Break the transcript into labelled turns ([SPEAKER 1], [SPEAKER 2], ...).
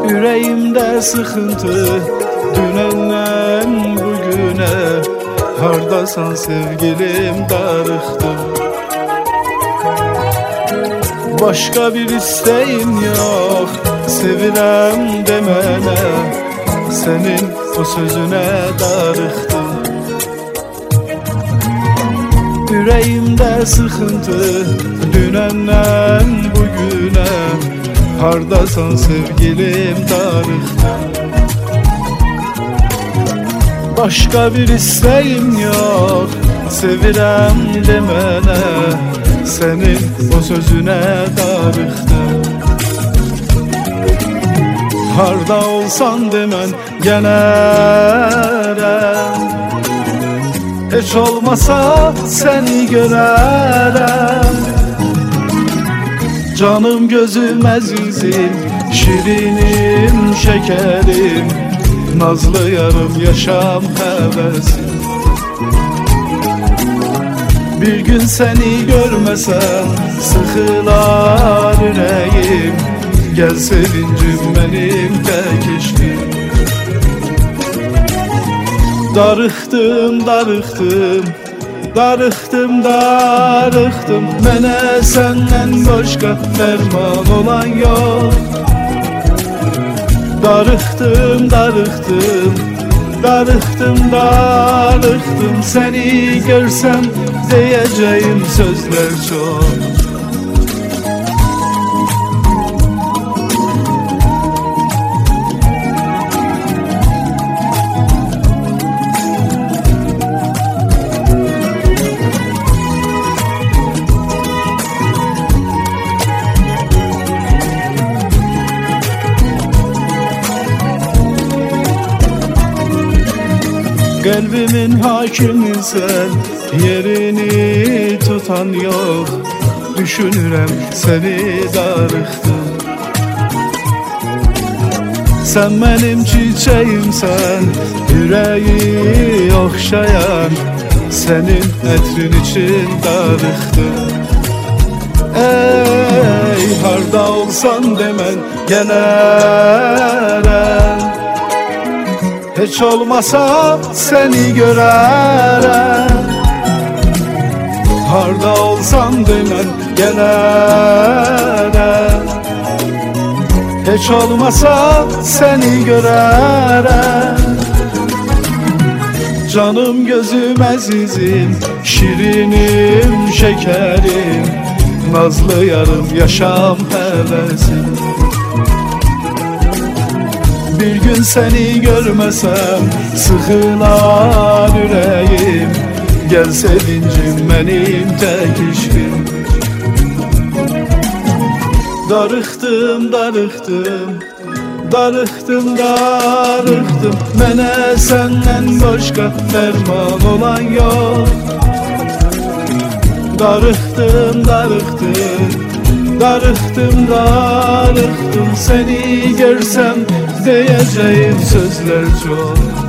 [SPEAKER 1] Yüreğimde sıkıntı dünenden bugüne, hardasan sevgilim darıxdım. Başka bir isteğim yok, sevirəm demene, senin o sözüne darıxdım. Yüreğimde sıkıntı dünenden bugüne, hardasan sevgilim darıxdım. Başka bir isteğim yok, sevirəm demene, senin o sözüne darıxdım. Harda olsan demen gələrəm, heç olmasa seni görərəm. Canım gözüm əzizim, şirinim şekerim, nazlı yarım yaşam həvəsim. Bir gün seni görmesem sıkılar yüreğim, gel sevincim benim tek eşkim. Darıxdım, darıxdım, darıxdım, darıxdım, mənə səndən başqa dərman olan yox. Darıxdım, darıxdım, darıxdım, darıxdım, seni görsem diyeceğim sözler çok. Kalbimin hakimi sen, yerini tutan yok. Düşünürəm seni darıxdım. Sen benim çiçeğimsen, yüreği okşayan, senin etrin için darıxdım. Ey harda olsan demen gələrəm, heç olmasa seni görərəm. Harda olsan demen gələrəm, heç olmasa seni görərəm. Canım gözüm əzizim, şirinim şekerim, nazlı yarım yaşam həvəsim. Bir gün seni görmesem sıkılar yüreğim, gel sevincim benim tek eşkim. Darıxdım, darıxdım, darıxdım, darıxdım, mənə səndən başqa dərman olan yox. Darıxdım, darıxdım, darıxdım, darıxdım, seni görsem diyeceğim sözler çok.